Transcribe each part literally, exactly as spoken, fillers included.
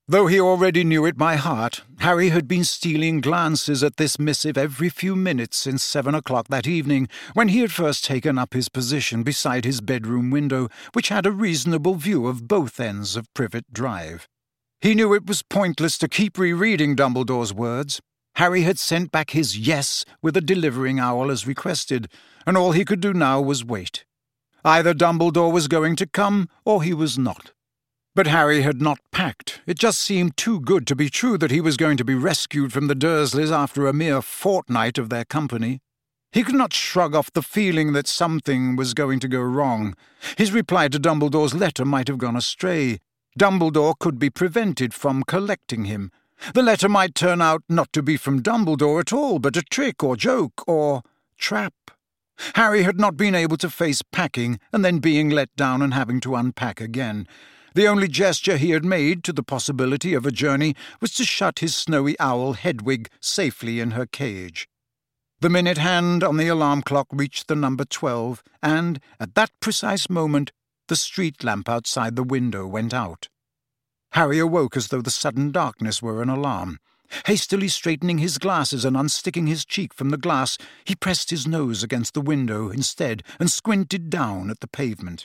Though he already knew it by heart, Harry had been stealing glances at this missive every few minutes since seven o'clock that evening, when he had first taken up his position beside his bedroom window, which had a reasonable view of both ends of Privet Drive. He knew it was pointless to keep rereading Dumbledore's words. Harry had sent back his yes with a delivering owl as requested, and all he could do now was wait. Either Dumbledore was going to come, or he was not. But Harry had not packed. It just seemed too good to be true that he was going to be rescued from the Dursleys after a mere fortnight of their company. He could not shrug off the feeling that something was going to go wrong. His reply to Dumbledore's letter might have gone astray. Dumbledore could be prevented from collecting him. The letter might turn out not to be from Dumbledore at all, but a trick or joke or trap. Harry had not been able to face packing and then being let down and having to unpack again. The only gesture he had made to the possibility of a journey was to shut his snowy owl Hedwig safely in her cage. The minute hand on the alarm clock reached the number twelve, and, at that precise moment, the street lamp outside the window went out. Harry awoke as though the sudden darkness were an alarm. Hastily straightening his glasses and unsticking his cheek from the glass, he pressed his nose against the window instead and squinted down at the pavement.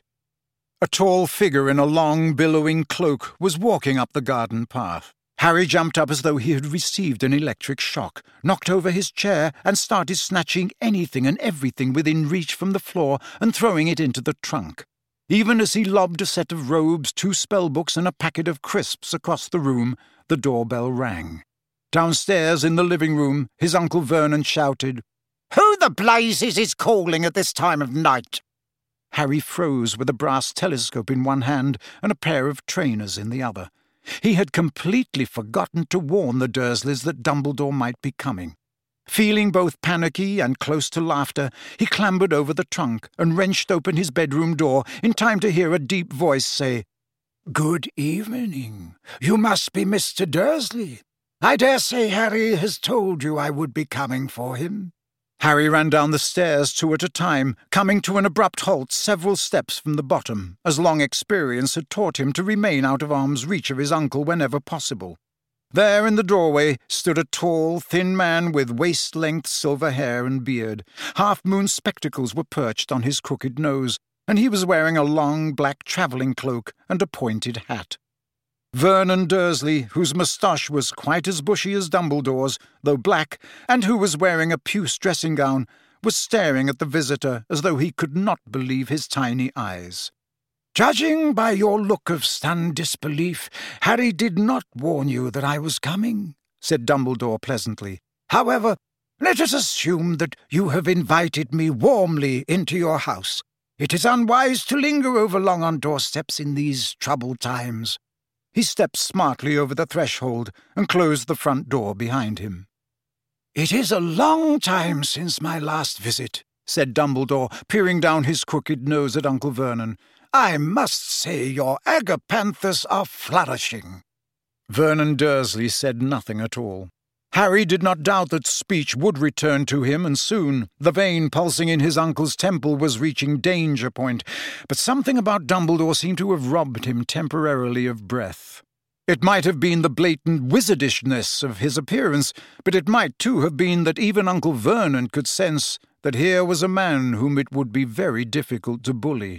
A tall figure in a long, billowing cloak was walking up the garden path. Harry jumped up as though he had received an electric shock, knocked over his chair, and started snatching anything and everything within reach from the floor and throwing it into the trunk. Even as he lobbed a set of robes, two spellbooks, and a packet of crisps across the room, the doorbell rang. Downstairs in the living room, his Uncle Vernon shouted, "Who the blazes is calling at this time of night?" Harry froze with a brass telescope in one hand and a pair of trainers in the other. He had completely forgotten to warn the Dursleys that Dumbledore might be coming. Feeling both panicky and close to laughter, he clambered over the trunk and wrenched open his bedroom door in time to hear a deep voice say, "Good evening. You must be Mister Dursley. I dare say Harry has told you I would be coming for him." Harry ran down the stairs two at a time, coming to an abrupt halt several steps from the bottom, as long experience had taught him to remain out of arm's reach of his uncle whenever possible. There in the doorway stood a tall, thin man with waist-length silver hair and beard. Half-moon spectacles were perched on his crooked nose, and he was wearing a long black travelling cloak and a pointed hat. Vernon Dursley, whose moustache was quite as bushy as Dumbledore's, though black, and who was wearing a puce dressing-gown, was staring at the visitor as though he could not believe his tiny eyes. "Judging by your look of stunned disbelief, Harry did not warn you that I was coming," said Dumbledore pleasantly. "However, let us assume that you have invited me warmly into your house. It is unwise to linger overlong on doorsteps in these troubled times." He stepped smartly over the threshold and closed the front door behind him. "It is a long time since my last visit," said Dumbledore, peering down his crooked nose at Uncle Vernon. "I must say your agapanthus are flourishing." Vernon Dursley said nothing at all. Harry did not doubt that speech would return to him, and soon. The vein pulsing in his uncle's temple was reaching danger point, but something about Dumbledore seemed to have robbed him temporarily of breath. It might have been the blatant wizardishness of his appearance, but it might too have been that even Uncle Vernon could sense that here was a man whom it would be very difficult to bully.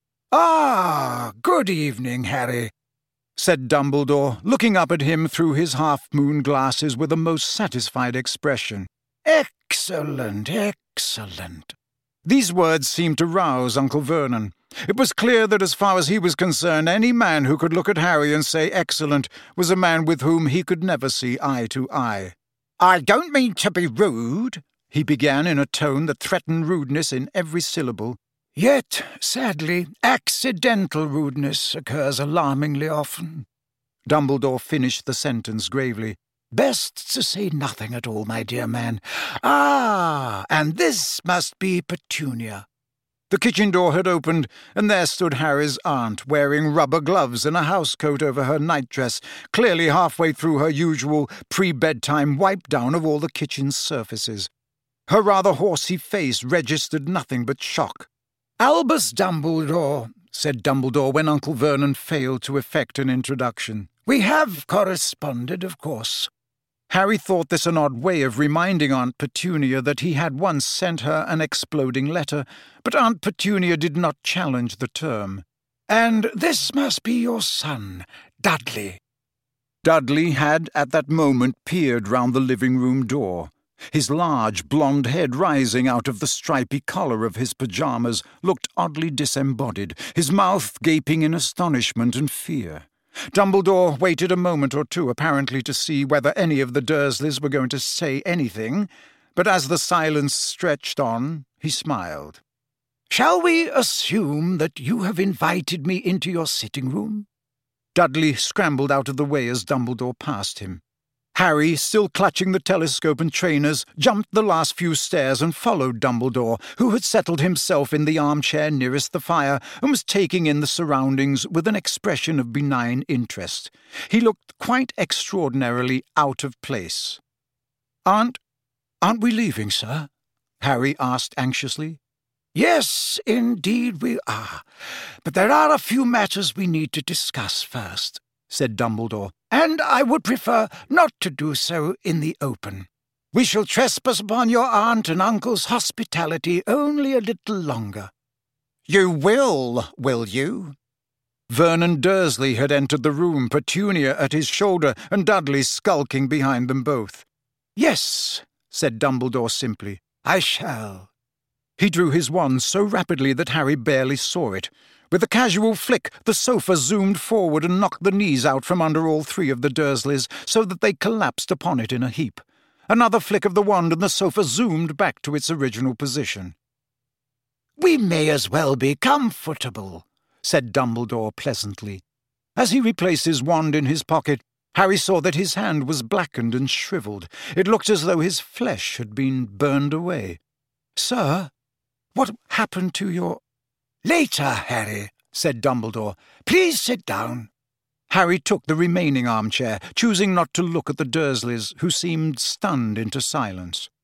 "Ah, good evening, Harry," said Dumbledore, looking up at him through his half-moon glasses with a most satisfied expression. "Excellent, excellent." These words seemed to rouse Uncle Vernon. It was clear that as far as he was concerned, any man who could look at Harry and say excellent was a man with whom he could never see eye to eye. "I don't mean to be rude," he began in a tone that threatened rudeness in every syllable. "Yet, sadly, accidental rudeness occurs alarmingly often." Dumbledore finished the sentence gravely. "Best to say nothing at all, my dear man. Ah, and this must be Petunia." The kitchen door had opened, and there stood Harry's aunt, wearing rubber gloves and a housecoat over her nightdress, clearly halfway through her usual pre-bedtime wipe-down of all the kitchen's surfaces. Her rather horsey face registered nothing but shock. "Albus Dumbledore," said Dumbledore when Uncle Vernon failed to effect an introduction. We have corresponded, of course." Harry thought this an odd way of reminding Aunt Petunia that he had once sent her an exploding letter, but Aunt Petunia did not challenge the term. "And this must be your son, Dudley." Dudley had at that moment peered round the living-room door. His large blonde head, rising out of the stripy collar of his pyjamas, looked oddly disembodied, his mouth gaping in astonishment and fear. Dumbledore waited a moment or two, apparently to see whether any of the Dursleys were going to say anything, but as the silence stretched on, he smiled. "Shall we assume that you have invited me into your sitting-room?" Dudley scrambled out of the way as Dumbledore passed him. Harry, still clutching the telescope and trainers, jumped the last few stairs and followed Dumbledore, who had settled himself in the armchair nearest the fire and was taking in the surroundings with an expression of benign interest. He looked quite extraordinarily out of place. "Aren't... aren't we leaving, sir?" Harry asked anxiously. "Yes, indeed we are. But there are a few matters we need to discuss first," said Dumbledore, "and I would prefer not to do so in the open. We shall trespass upon your aunt and uncle's hospitality only a little longer." "You will, will you?" Vernon Dursley had entered the room, Petunia at his shoulder, and Dudley skulking behind them both. "Yes," said Dumbledore simply, "I shall." He drew his wand so rapidly that Harry barely saw it. With a casual flick, the sofa zoomed forward and knocked the knees out from under all three of the Dursleys, so that they collapsed upon it in a heap. Another flick of the wand and the sofa zoomed back to its original position. "We may as well be comfortable," said Dumbledore pleasantly. As he replaced his wand in his pocket, Harry saw that his hand was blackened and shriveled. It looked as though his flesh had been burned away. "Sir, what happened to your—" "Later, Harry," said Dumbledore. "Please sit down." Harry took the remaining armchair, choosing not to look at the Dursleys, who seemed stunned into silence.